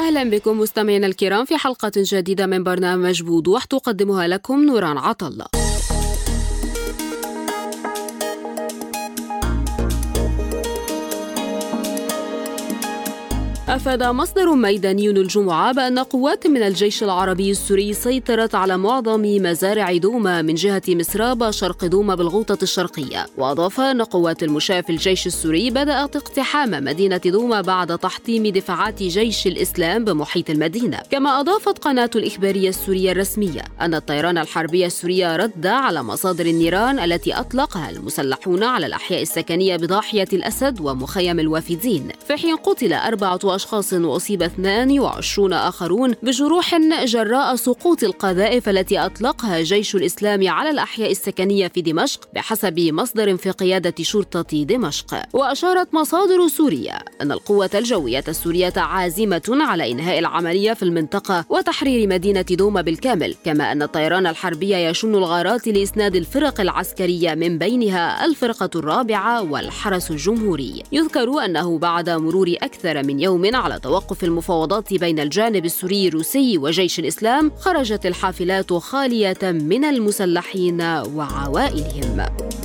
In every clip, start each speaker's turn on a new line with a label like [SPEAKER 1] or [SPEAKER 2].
[SPEAKER 1] أهلا بكم مستمعينا الكرام في حلقة جديدة من برنامج بوضوح تقدمها لكم نوران عطلة. أفاد مصدر ميداني الجمعة بأن قوات من الجيش العربي السوري سيطرت على معظم مزارع دوما من جهة مسرابة شرق دوما بالغوطة الشرقية. وأضاف أن قوات المشاة في الجيش السوري بدأت اقتحام مدينة دوما بعد تحطيم دفاعات جيش الإسلام بمحيط المدينة. كما أضافت قناة الإخبارية السورية الرسمية أن الطيران الحربي السوري رد على مصادر النيران التي أطلقها المسلحون على الأحياء السكنية بضاحية الأسد ومخيم الوافدين، في حين قتل 4 أشخاص وأصيب 22 آخرون بجروح جراء سقوط القذائف التي أطلقها جيش الإسلام على الأحياء السكنية في دمشق بحسب مصدر في قيادة شرطة دمشق. وأشارت مصادر سورية أن القوة الجوية السورية عازمة على إنهاء العملية في المنطقة وتحرير مدينة دوما بالكامل، كما أن الطيران الحربي يشن الغارات لإسناد الفرق العسكرية من بينها الفرقة الرابعة والحرس الجمهوري. يذكر أنه بعد مرور أكثر من يوم على توقف المفاوضات بين الجانب السوري الروسي وجيش الإسلام، خرجت الحافلات خالية من المسلحين وعوائلهم.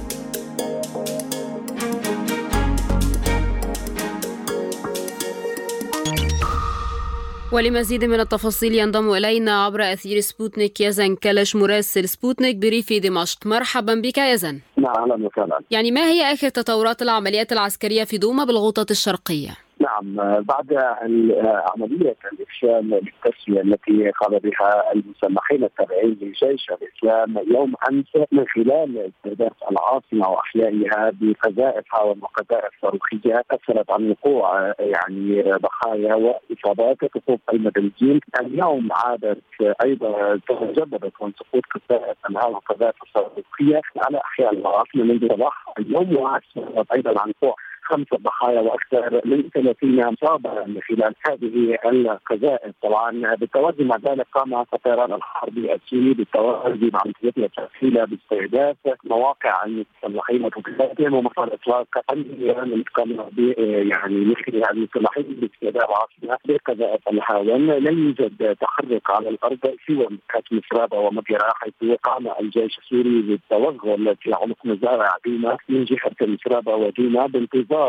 [SPEAKER 1] ولمزيد من التفاصيل ينضم إلينا عبر أثير سبوتنيك يزن كلش مراسل سبوتنيك بريف دمشق. مرحبا بك يزن.
[SPEAKER 2] أهلا وسهلا.
[SPEAKER 1] يعني ما هي آخر تطورات العمليات العسكرية في دوما بالغوطة الشرقية؟
[SPEAKER 2] نعم، بعد عملية الإفشال للتسوية التي قام بها المسلحين التابعين لجيش الإسلام يوم أمس من خلال استهداف العاصمة وأحيائها بقذائفها وقذائف صاروخية، أسفرت عن وقوع ضحايا وإصابات تخص المدنيين. اليوم عادت أيضا تجددت من سقوط قذائف القذائف الصاروخية على أحياء العاصمة منذ صباح اليوم، وأسفرت أيضا عن وقوع 5 ضحايا واكثر من 30 مصابا من خلال هذه القذائف. طبعا بالتوازي مع ذلك قام الطيران الحربي السوري بالتوازي مع عملياته التسهيلة باستهداف مواقع المسلحين وتوجيهاتهم ومصادر اطلاق النيران المتقامه من خلال المسلحين باستهداف عاصمه بقذائف الهاون. لم يوجد تحرك على الارض سوى مكات مسرابه ومديرة، حيث قام الجيش السوري بالتوغل في عمق مزارع دوما من جهه مسرابه ودوما بانتظار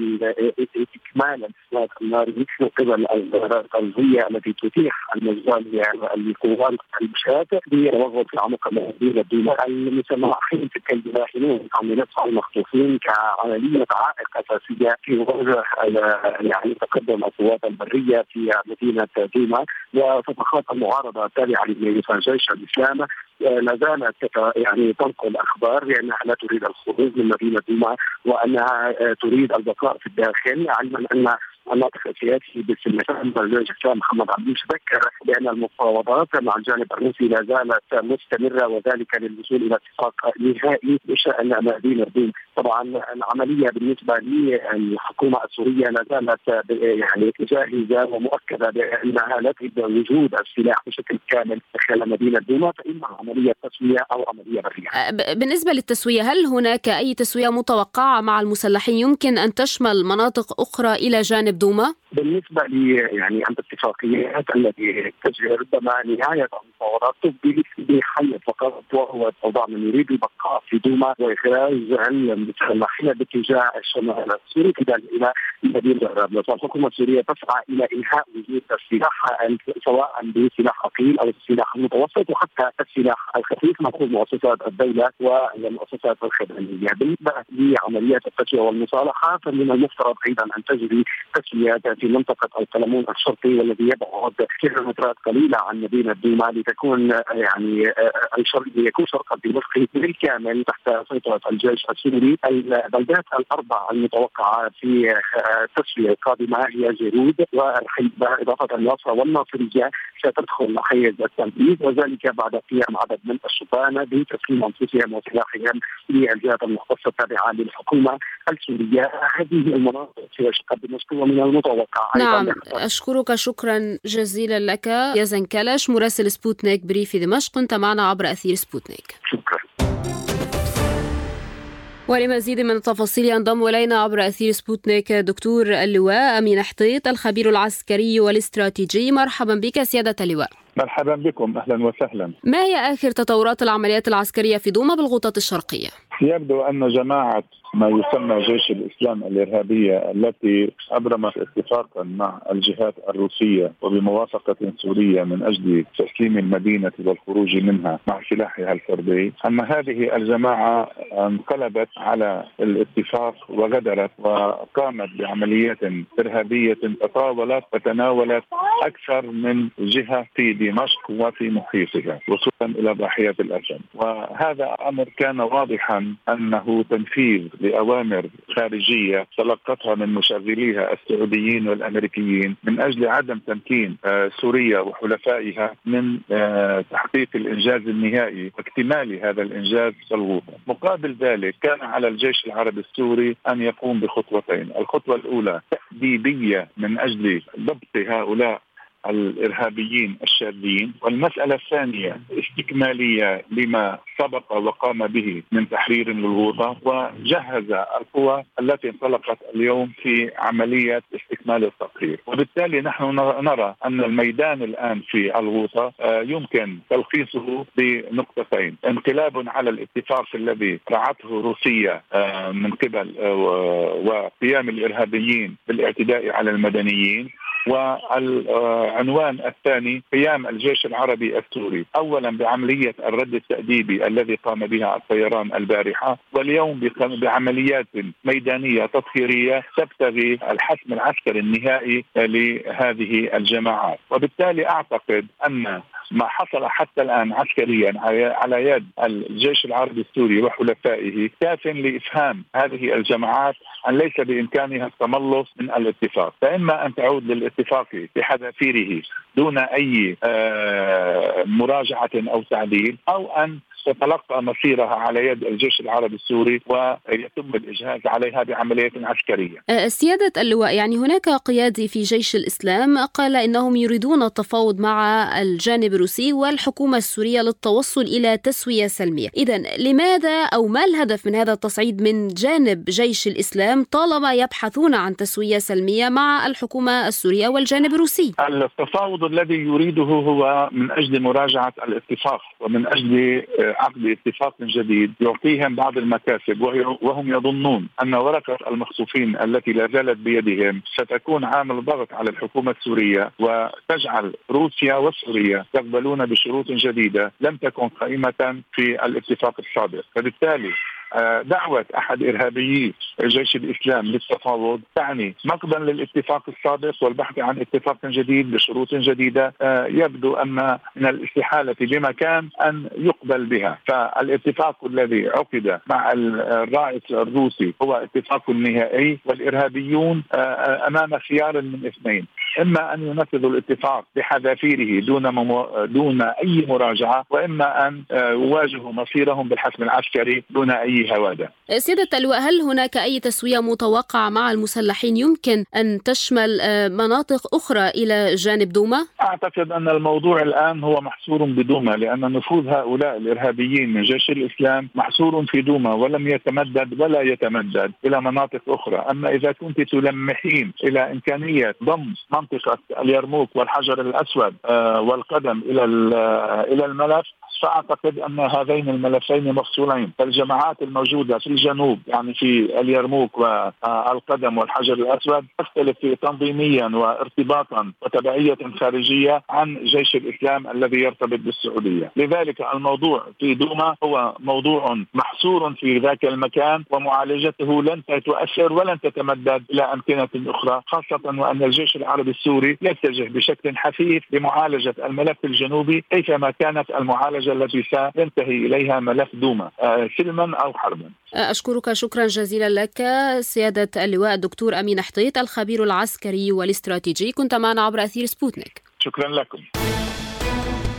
[SPEAKER 2] إكمال الإسناد الناري من قبل الغارات القوية التي تتيح المجال لقوات المشاة بالتوغل في عمق مدينة دوما. المسلحين يراهنون عمليات المخطوفين كعملية عائق أساسية في وجه تقدم القوات البرية في مدينة دوما. وصفحات المعارضة التابعة لجيش الإسلام لا زالت تنقل أخبار بأنها لا تريد الخروج من مدينة دوما وأنها تريد البقاء في الداخل، علما أن الناطق السياسي باسم الرئيس محمد عبدوش ذكر بأن المفاوضات مع الجانب الروسي لا زالت مستمرة، وذلك للوصول إلى اتفاق نهائي بشأن مدينة دوما. طبعا العملية بالنسبة للحكومة السورية لا زالت جاهزة ومؤكدة بأنها لا تريد وجود السلاح بشكل كامل خلال مدينة دوما، فإما عملية تسوية أو عملية برية.
[SPEAKER 1] بالنسبة للتسوية، هل هناك أي تسوية متوقعة مع المسلحين يمكن أن تشمل مناطق أخرى إلى جانب دوما؟
[SPEAKER 2] بالنسبة الاتفاقيات التي تجري ربما نهاية المفاوضات تفضي بحل فقط، وهو الأوضاع من يريد البقاء في دوما وإخراج المسلحين باتجاه الشمال السوري إلى مدينة طرابلس. الحكومة السورية تسعى إلى إنهاء وجود السلاح سواء بسلاح ثقيل أو السلاح المتوسط وحتى السلاح الخفيف مع مؤسسات الدولة والمؤسسات الخدمية. بالنسبة لعمليات التسوية والمصالحة فمن المفترض أيضا أن تجري تسويات في منطقة القلمون الشرقي والذي يبعد كيلومترات قليلة عن مدينة دوما لتكون يكون شرق دمشق بالكامل تحت سيطرة الجيش السوري. البلدات الأربع المتوقعة في التسوية القادمة هي جيرود والحيبة إضافة الناصرة والناصرية ستدخل حيز التنفيذ، وذلك بعد قيام عدد من الشبان بتسليم أنفسهم وسلاحهم للجهات المختصة التابعة للحكومة السورية. هذه المناطق في شرق دمشق ومن المتوقع
[SPEAKER 1] نعم، أشكرك شكرا جزيلا لك يزن كلش مراسل سبوتنيك بريف دمشق، كنت معنا عبر أثير سبوتنيك.
[SPEAKER 2] شكرا.
[SPEAKER 1] ولمزيد من التفاصيل ينضم إلينا عبر أثير سبوتنيك دكتور اللواء أمين حطيط الخبير العسكري والاستراتيجي. مرحبا بك سيادة اللواء.
[SPEAKER 3] مرحبا بكم، أهلا وسهلا.
[SPEAKER 1] ما هي آخر تطورات العمليات العسكرية في دوما بالغوطة الشرقية؟
[SPEAKER 3] يبدو أن جماعة ما يسمى جيش الإسلام الإرهابية التي أبرمت اتفاقا مع الجهات الروسية وبموافقة سورية من أجل تسليم المدينة والخروج منها مع سلاحها الفردي، أن هذه الجماعة انقلبت على الاتفاق وغدرت وقامت بعمليات إرهابية تطاولت وتناولت أكثر من جهة في دمشق وفي محيطها وصولا إلى ضاحية الأرجل. وهذا أمر كان واضحا أنه تنفيذ لأوامر خارجية تلقتها من مشغليها السعوديين والأمريكيين من أجل عدم تمكين سوريا وحلفائها من تحقيق الإنجاز النهائي واكتمال هذا الإنجاز بالغوطة. مقابل ذلك كان على الجيش العربي السوري أن يقوم بخطوتين: الخطوة الأولى تأديبية من أجل ضبط هؤلاء الإرهابيين الشاذين، والمسألة الثانية استكمالية لما سبق وقام به من تحرير للغوطة، وجهز القوى التي انطلقت اليوم في عملية استكمال التطهير. وبالتالي نحن نرى أن الميدان الآن في الغوطة يمكن تلخيصه بنقطتين: انقلاب على الاتفاق الذي رعته روسيا من قبل وقيام الإرهابيين بالاعتداء على المدنيين، والعنوان الثاني قيام الجيش العربي السوري أولا بعملية الرد التأديبي الذي قام بها الطيران البارحة، واليوم بعمليات ميدانية تطهيرية تبتغي الحسم العسكري النهائي لهذه الجماعات. وبالتالي أعتقد أن ما حصل حتى الآن عسكريا على يد الجيش العربي السوري وحلفائه كاف لإفهام هذه الجماعات أن ليس بإمكانها التملص من الاتفاق، فإما أن تعود للاتفاق بحذافيره دون أي مراجعة أو تعديل، أو أن تتلقى مصيرها على يد الجيش العربي السوري ويتم الإجهاز عليها بعملية عسكرية.
[SPEAKER 1] سيادة اللواء، يعني هناك قيادي في جيش الإسلام قال إنهم يريدون التفاوض مع الجانب الروسي والحكومة السورية للتوصل إلى تسوية سلمية. إذن لماذا أو ما الهدف من هذا التصعيد من جانب جيش الإسلام طالما يبحثون عن تسوية سلمية مع الحكومة السورية والجانب الروسي؟
[SPEAKER 3] التفاوض الذي يريده هو من أجل مراجعة الاتفاق ومن أجل عقد اتفاق جديد يعطيهم بعض المكاسب، وهم يظنون أن ورقة المخطوفين التي لا زالت بيدهم ستكون عامل ضغط على الحكومة السورية وتجعل روسيا وسوريا يقبلون بشروط جديدة لم تكن قائمة في الاتفاق السابق. فبالتالي دعوة أحد إرهابيي جيش الإسلام للتفاوض تعني نقضا للاتفاق السابق والبحث عن اتفاق جديد بشروط جديدة يبدو أن من الاستحالة بمكان أن يقبل بها. فالاتفاق الذي عقد مع الرئيس الروسي هو اتفاق نهائي، والإرهابيون أمام خيار من اثنين: إما أن ينفذوا الاتفاق بحذافيره دون أي مراجعة، وإما أن يواجهوا مصيرهم بالحسم العسكري دون أي هوادة.
[SPEAKER 1] سيادة اللواء، هل هناك أي تسوية متوقعة مع المسلحين يمكن أن تشمل مناطق أخرى إلى جانب دوما؟
[SPEAKER 3] أعتقد أن الموضوع الآن هو محصور بدوما، لأن نفوذ هؤلاء الإرهابيين من جيش الإسلام محصور في دوما ولم يتمدد ولا يتمدد إلى مناطق أخرى. أما إذا كنت تلمحين إلى إمكانية ضم منطقة اليرموك والحجر الأسود والقدم إلى الملف، فأعتقد أن هذين الملفين مفصولين. فالجماعات الموجودة في الجنوب يعني في اليرموك والقدم والحجر الأسود تختلف تنظيميا وارتباطا وتبعية خارجية عن جيش الإسلام الذي يرتبط بالسعودية. لذلك الموضوع في دوما هو موضوع محصور في ذاك المكان، ومعالجته لن تؤثر ولن تتمدد إلى أمكنة أخرى، خاصة وأن الجيش العربي السوري يتجه بشكل حثيث لمعالجة الملف الجنوبي كيفما كانت المعالجة التي سينتهي إليها ملف دوما سلما أو حربا.
[SPEAKER 1] أشكرك شكرا جزيلا لك سيادة اللواء الدكتور أمين حطيط الخبير العسكري والاستراتيجي، كنت معنا عبر أثير سبوتنيك.
[SPEAKER 3] شكرا لكم.